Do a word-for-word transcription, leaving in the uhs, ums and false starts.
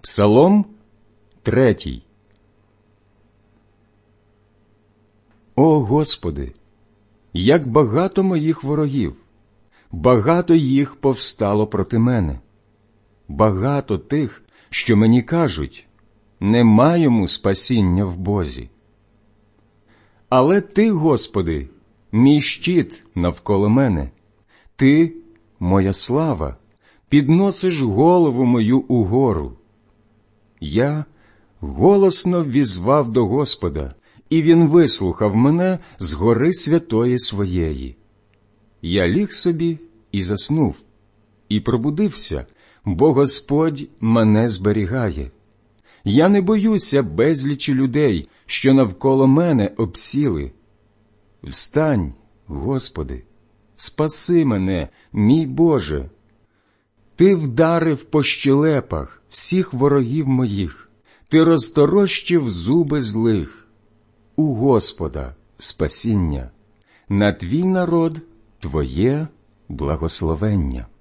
Псалом третій. О Господи, як багато моїх ворогів, багато їх повстало проти мене. Багато тих, що мені кажуть, нема йому спасіння в Бозі. Але Ти, Господи, мій щит навколо мене, Ти, моя слава, підносиш голову мою угору. Я голосно візвав до Господа, і Він вислухав мене з гори святої своєї. Я ліг собі і заснув, і пробудився, бо Господь мене зберігає. Я не боюся безлічі людей, що навколо мене обсіли. Встань, Господи, спаси мене, мій Боже. Ти вдарив по щелепах всіх ворогів моїх, Ти розторощив зуби злих. У Господа спасіння, на твій народ Твоє благословення.